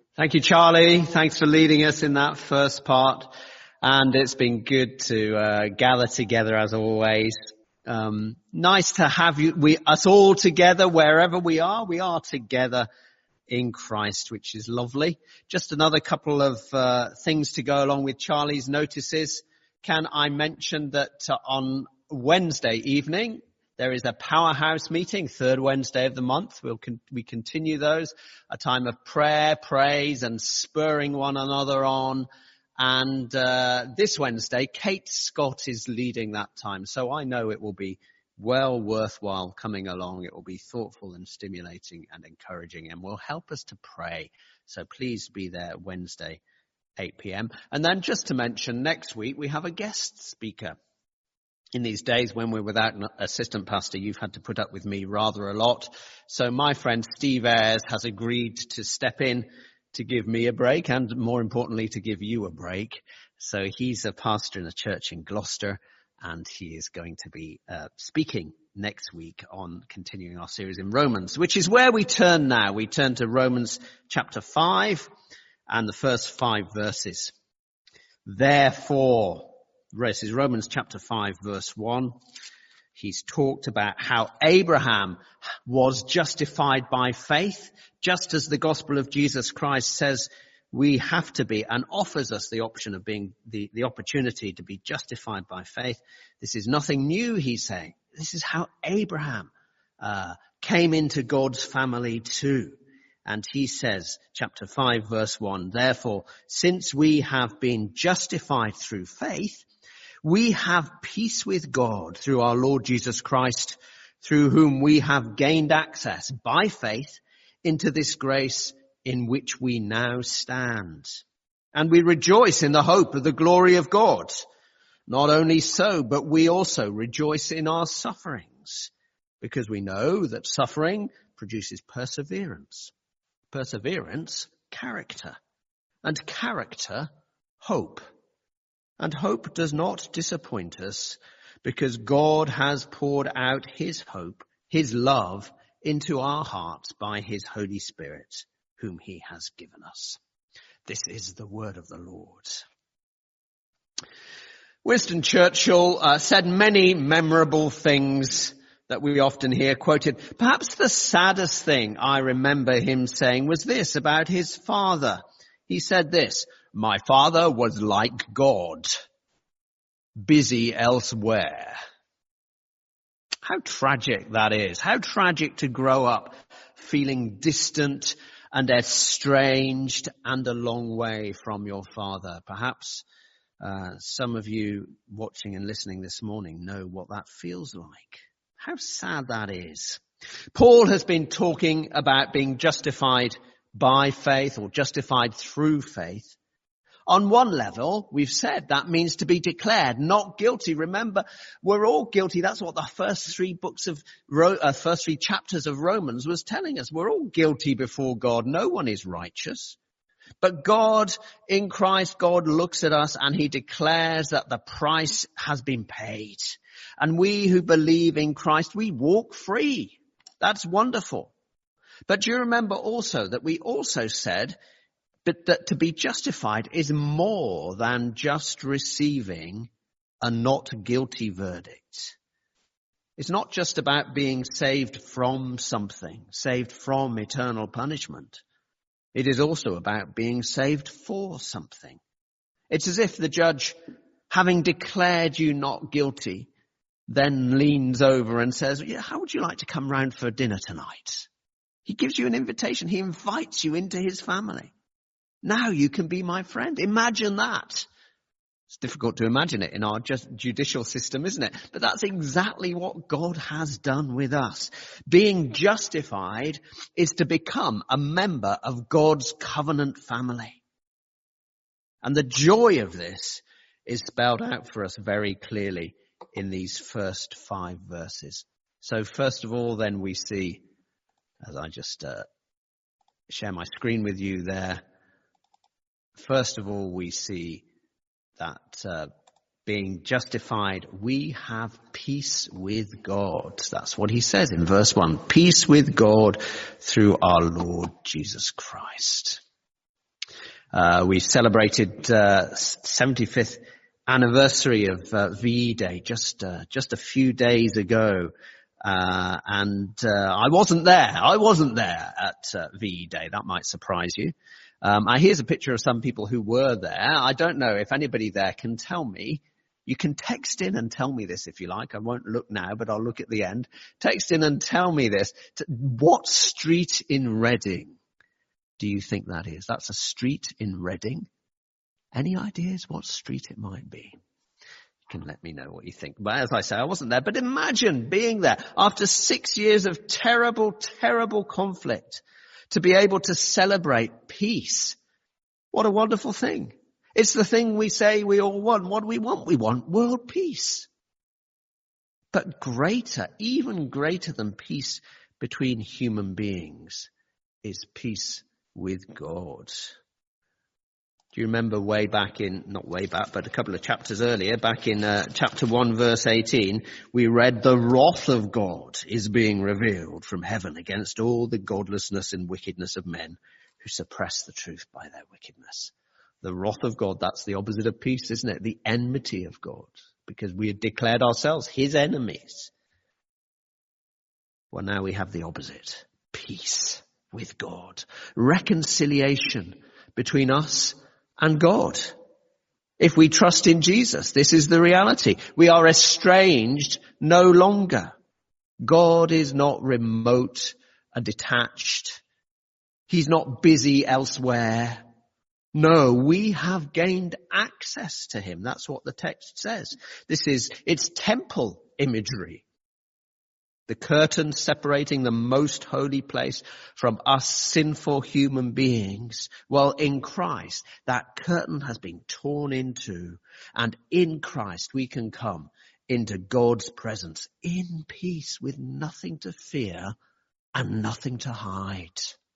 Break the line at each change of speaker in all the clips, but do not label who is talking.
Thank you, Charlie. Thanks for leading us in that first part. And it's been good to gather together as always. Nice to have us all together wherever we are. We are together in Christ, which is lovely. Just another couple of things to go along with Charlie's notices. Can I mention that on Wednesday evening, there is a Powerhouse meeting, third Wednesday of the month. We continue those, a time of prayer, praise, and spurring one another on. And this Wednesday, Kate Scott is leading that time. So I know it will be well worthwhile coming along. It will be thoughtful and stimulating and encouraging and will help us to pray. So please be there Wednesday, 8 p.m. And then just to mention, next week we have a guest speaker. In these days when we're without an assistant pastor, you've had to put up with me rather a lot. So my friend Steve Ayres has agreed to step in to give me a break and more importantly to give you a break. So he's a pastor in a church in Gloucester and he is going to be speaking next week on continuing our series in Romans, which is where we turn now. We turn to Romans chapter 5 and the first 5 verses. Therefore, this is Romans chapter 5 verse 1. He's talked about how Abraham was justified by faith, just as the gospel of Jesus Christ says we have to be and offers us the option of being the opportunity to be justified by faith. This is nothing new, he's saying. This is how Abraham came into God's family too. And he says, chapter 5 verse 1, therefore, since we have been justified through faith, we have peace with God through our Lord Jesus Christ, through whom we have gained access by faith into this grace in which we now stand. And we rejoice in the hope of the glory of God. Not only so, but we also rejoice in our sufferings, because we know that suffering produces perseverance. Perseverance, character. And character, hope. And hope does not disappoint us because God has poured out his hope, his love into our hearts by his Holy Spirit, whom he has given us. This is the word of the Lord. Winston Churchill said many memorable things that we often hear quoted. Perhaps the saddest thing I remember him saying was this about his father. He said this, my father was like God, busy elsewhere. How tragic that is. How tragic to grow up feeling distant and estranged and a long way from your father. Perhaps some of you watching and listening this morning know what that feels like. How sad that is. Paul has been talking about being justified by faith or justified through faith. On one level, we've said that means to be declared not guilty. Remember, we're all guilty. That's what the first three chapters of Romans was telling us. We're all guilty before God. No one is righteous. But God, in Christ, God looks at us and he declares that the price has been paid. And we who believe in Christ, we walk free. That's wonderful. But do you remember also that we also said that to be justified is more than just receiving a not guilty verdict. It's not just about being saved from something, saved from eternal punishment. It is also about being saved for something. It's as if the judge, having declared you not guilty, then leans over and says, yeah, how would you like to come round for dinner tonight? He gives you an invitation. He invites you into his family. Now you can be my friend. Imagine that. It's difficult to imagine it in our judicial system, isn't it? But that's exactly what God has done with us. Being justified is to become a member of God's covenant family. And the joy of this is spelled out for us very clearly in these first 5 verses. So first of all, then we see, as I just share my screen with you there, first of all, we see that being justified, we have peace with God. That's what he says in verse 1. Peace with God through our Lord Jesus Christ. We celebrated 75th anniversary of VE Day just a few days ago. I wasn't there. I wasn't there at VE Day. That might surprise you. Here's a picture of some people who were there. I don't know if anybody there can tell me. You can text in and tell me this if you like. I won't look now, but I'll look at the end. Text in and tell me this. What street in Reading do you think that is? That's a street in Reading. Any ideas what street it might be? You can let me know what you think. But as I say, I wasn't there. But imagine being there after 6 years of terrible, terrible conflict to be able to celebrate peace. What a wonderful thing. It's the thing we say we all want. What do we want? We want world peace. But greater, even greater than peace between human beings is peace with God. Do you remember but a couple of chapters earlier, back in chapter 1 verse 18, we read the wrath of God is being revealed from heaven against all the godlessness and wickedness of men who suppress the truth by their wickedness. The wrath of God, that's the opposite of peace, isn't it? The enmity of God, because we had declared ourselves his enemies. Well, now we have the opposite. Peace with God. Reconciliation between us and God. If we trust in Jesus, this is the reality. We are estranged no longer. God is not remote and detached. He's not busy elsewhere. No, we have gained access to him. That's what the text says. It's temple imagery. The curtain separating the most holy place from us sinful human beings. Well, in Christ, that curtain has been torn into, and in Christ we can come into God's presence in peace with nothing to fear and nothing to hide.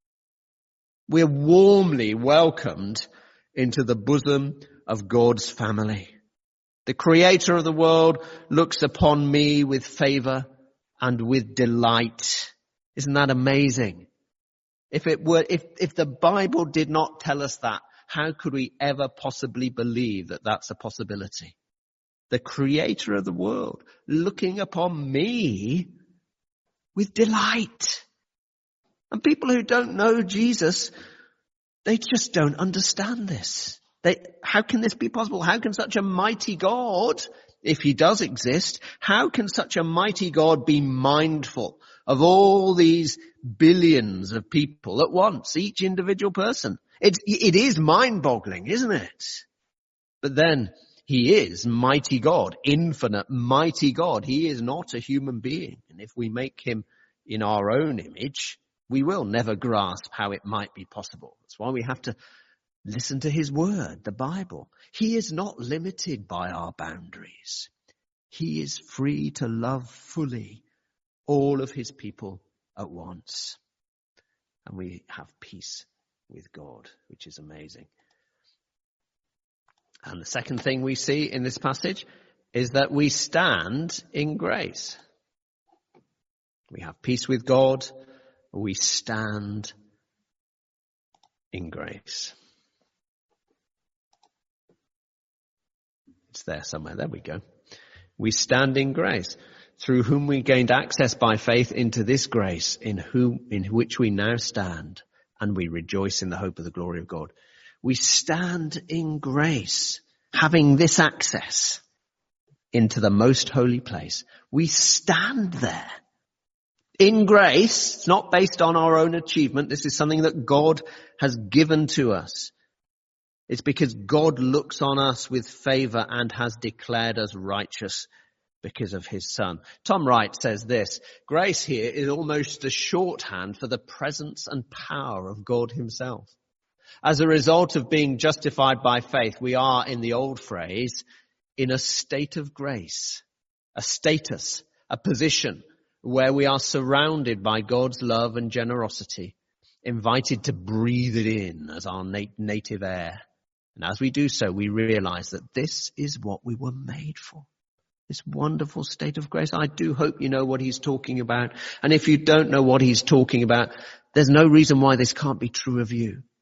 We're warmly welcomed into the bosom of God's family. The Creator of the world looks upon me with favor and with delight. Isn't that amazing? If the Bible did not tell us that, how could we ever possibly believe that that's a possibility? The Creator of the world looking upon me with delight. And people who don't know Jesus, they just don't understand this. How can this be possible? How can such a mighty God, if he does exist, how can such a mighty God be mindful of all these billions of people at once, each individual person? It is mind-boggling, isn't it? But then he is mighty God, infinite mighty God. He is not a human being. And if we make him in our own image, we will never grasp how it might be possible. That's why we have to listen to his word, the Bible. He is not limited by our boundaries. He is free to love fully all of his people at once. And we have peace with God, which is amazing. And the second thing we see in this passage is that we stand in grace. We have peace with God. We stand in grace. It's there somewhere. There we go. We stand in grace, through whom we gained access by faith into this grace in which we now stand, and we rejoice in the hope of the glory of God. We stand in grace, having this access into the most holy place. We stand there. In grace, it's not based on our own achievement. This is something that God has given to us. It's because God looks on us with favor and has declared us righteous because of his Son. Tom Wright says this: grace here is almost a shorthand for the presence and power of God himself. As a result of being justified by faith, we are, in the old phrase, in a state of grace, a status, a position where we are surrounded by God's love and generosity, invited to breathe it in as our native air. And as we do so, we realize that this is what we were made for. This wonderful state of grace. I do hope you know what he's talking about. And if you don't know what he's talking about, there's no reason why this can't be true of you.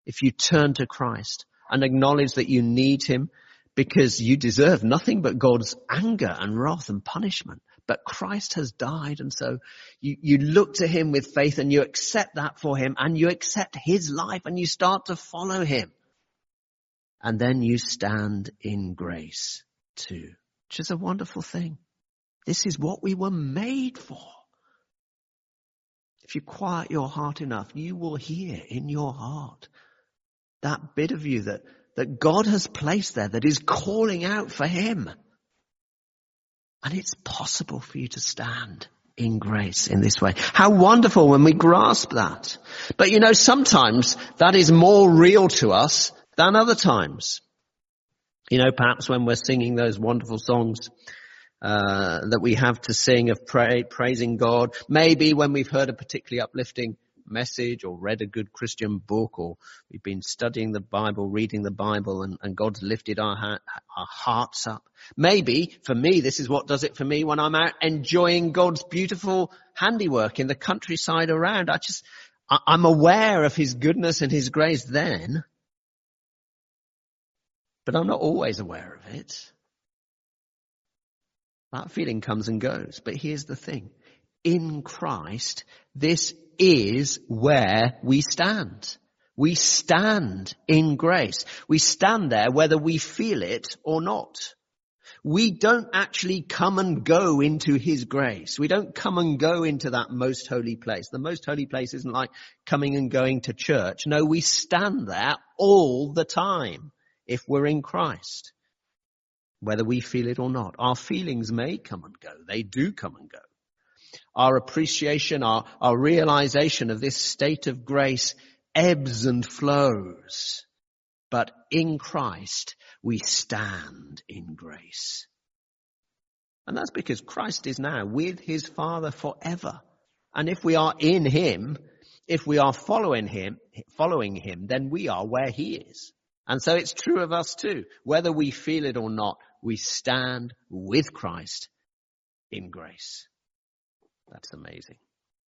if you turn to Christ and acknowledge that you need him, because you deserve nothing but God's anger and wrath and punishment. But Christ has died, and so you look to him with faith and you accept that for him, and you accept his life and you start to follow him. And then you stand in grace too, which is a wonderful thing. This is what we were made for. If you quiet your heart enough, you will hear in your heart that bit of you that God has placed there that is calling out for him. And it's possible for you to stand in grace in this way. How wonderful when we grasp that. But sometimes that is more real to us than other times. Perhaps when we're singing those wonderful songs that we have to sing of praising God. Maybe when we've heard a particularly uplifting message or read a good Christian book, or we've been studying the Bible, reading the Bible, and God's lifted our hearts up. Maybe, for me, this is what does it for me when I'm out enjoying God's beautiful handiwork in the countryside around. I'm aware of his goodness and his grace then, but I'm not always aware of it. That feeling comes and goes. But here's the thing. In Christ, this is where we stand. We stand in grace. We stand there whether we feel it or not. We don't actually come and go into his grace. We don't come and go into that most holy place. The most holy place isn't like coming and going to church. No, we stand there all the time if we're in Christ, whether we feel it or not. Our feelings may come and go. They do come and go. Our appreciation, our realization of this state of grace ebbs and flows. But in Christ, we stand in grace. And that's because Christ is now with his Father forever. And if we are in him, if we are following him, then we are where he is. And so it's true of us too. Whether we feel it or not, we stand with Christ in grace. That's amazing.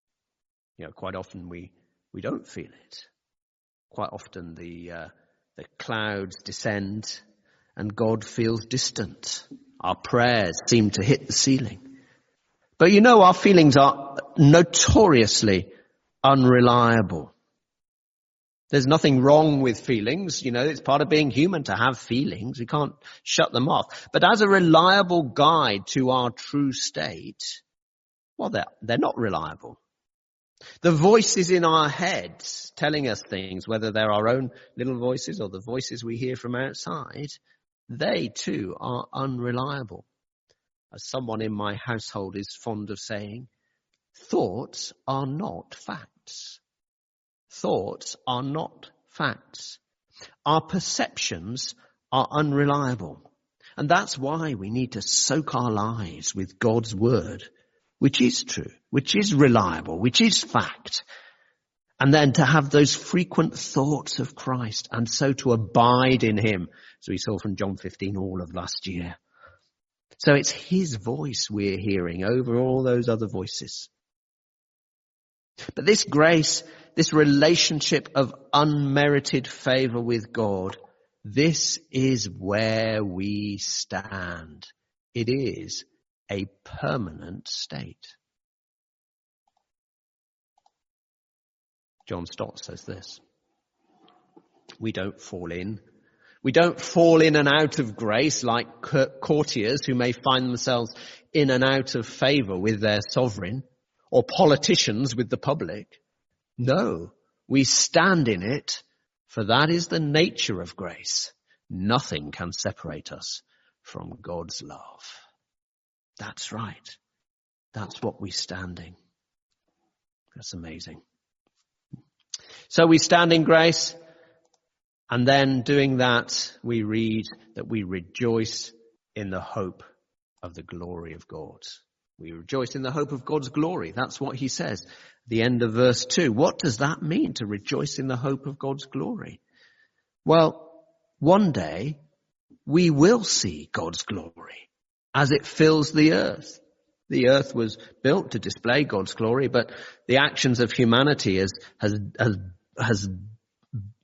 Quite often we don't feel it. Quite often the clouds descend and God feels distant. Our prayers seem to hit the ceiling. But our feelings are notoriously unreliable. There's nothing wrong with feelings. It's part of being human to have feelings. We can't shut them off. But as a reliable guide to our true state, well, they're not reliable. The voices in our heads telling us things, whether they're our own little voices or the voices we hear from outside, they too are unreliable. As someone in my household is fond of saying, thoughts are not facts. Thoughts are not facts. Our perceptions are unreliable. And that's why we need to soak our lives with God's word, which is true, which is reliable, which is fact. And then to have those frequent thoughts of Christ and so to abide in him, as we saw from John 15 all of last year. So it's his voice we're hearing over all those other voices. But this grace, this relationship of unmerited favor with God, this is where we stand. It is a permanent state. John Stott says this. We don't fall in. We don't fall in and out of grace like courtiers who may find themselves in and out of favor with their sovereign, or politicians with the public. No, we stand in it, for that is the nature of grace. Nothing can separate us from God's love. That's right. That's what we stand in. That's amazing. So we stand in grace, and then doing that, we read that we rejoice in the hope of the glory of God. We rejoice in the hope of God's glory. That's what he says at the end of verse 2. What does that mean, to rejoice in the hope of God's glory? Well, one day we will see God's glory as it fills the earth. The earth was built to display God's glory, but the actions of humanity has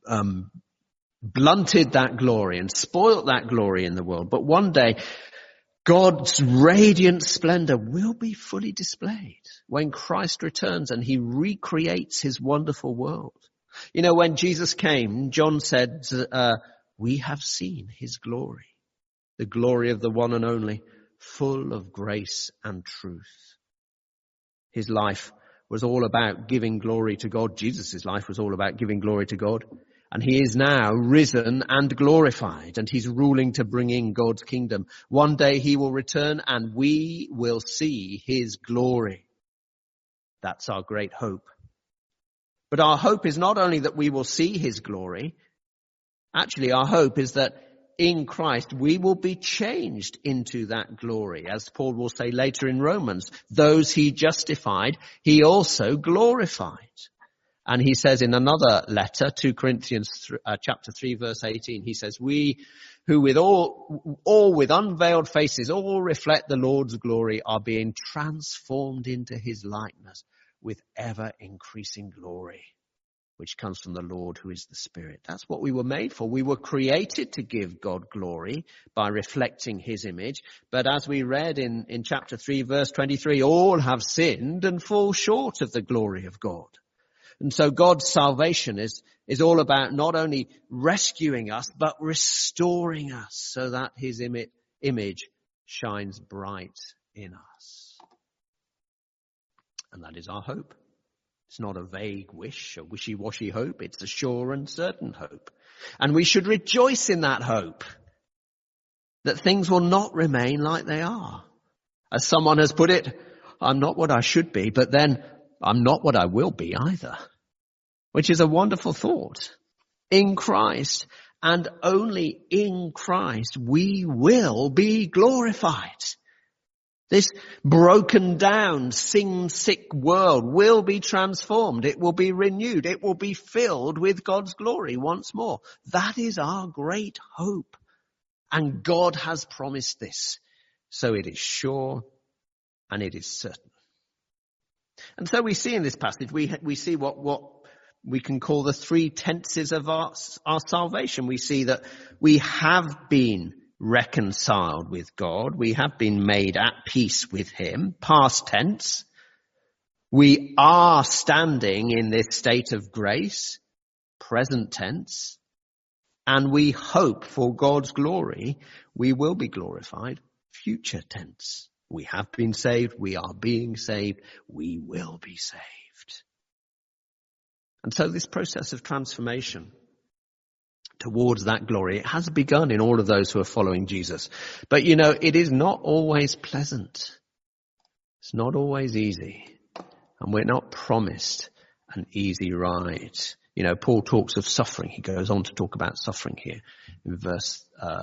blunted that glory and spoilt that glory in the world. But one day, God's radiant splendor will be fully displayed when Christ returns and he recreates his wonderful world. You know, when Jesus came, John said, we have seen his glory, the glory of the one and only, full of grace and truth. His life was all about giving glory to God. Jesus' life was all about giving glory to God. And he is now risen and glorified, and he's ruling to bring in God's kingdom. One day he will return and we will see his glory. That's our great hope. But our hope is not only that we will see his glory. Actually, our hope is that in Christ we will be changed into that glory. As Paul will say later in Romans, those he justified, he also glorified. And he says in another letter, 2 Corinthians chapter 3 verse 18, he says, we who with all with unveiled faces all reflect the Lord's glory are being transformed into his likeness with ever increasing glory, which comes from the Lord who is the Spirit. That's what we were made for. We were created to give God glory by reflecting his image. But as we read in chapter 3 verse 23, all have sinned and fall short of the glory of God. And so God's salvation is all about not only rescuing us, but restoring us so that his image shines bright in us. And that is our hope. It's not a vague wish, a wishy-washy hope. It's a sure and certain hope. And we should rejoice in that hope that things will not remain like they are. As someone has put it, I'm not what I should be, but then I'm not what I will be either, which is a wonderful thought. In Christ and only in Christ we will be glorified. This broken down, sin-sick world will be transformed. It will be renewed. It will be filled with God's glory once more. That is our great hope. And God has promised this. So it is sure and it is certain. And so we see in this passage, we see what we can call the three tenses of our salvation. We see that we have been reconciled with God. We have been made at peace with him. Past tense. We are standing in this state of grace. Present tense. And we hope for God's glory. We will be glorified. Future tense. We have been saved. We are being saved. We will be saved. And so this process of transformation towards that glory, it has begun in all of those who are following Jesus. But you know, it is not always pleasant. It's not always easy. And we're not promised an easy ride. You know, Paul talks of suffering. He goes on to talk about suffering here in verse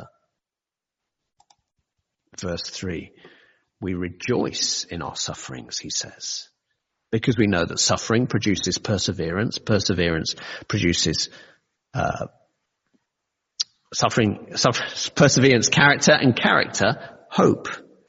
3. We rejoice in our sufferings, he says, because we know that suffering produces perseverance. Perseverance produces perseverance, character, and character, hope.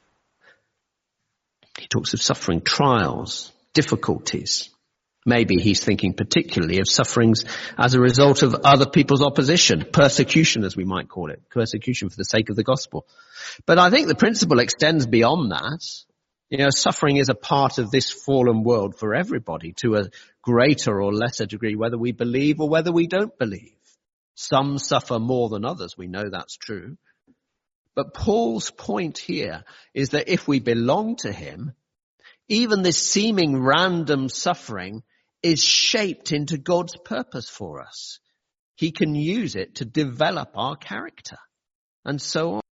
He talks of suffering, trials, difficulties. Maybe he's thinking particularly of sufferings as a result of other people's opposition, persecution as we might call it, persecution for the sake of the gospel. But I think the principle extends beyond that. You know, suffering is a part of this fallen world for everybody to a greater or lesser degree, whether we believe or whether we don't believe. Some suffer more than others. We know that's true. But Paul's point here is that if we belong to him, even this seeming random suffering is shaped into God's purpose for us. He can use it to develop our character and so on.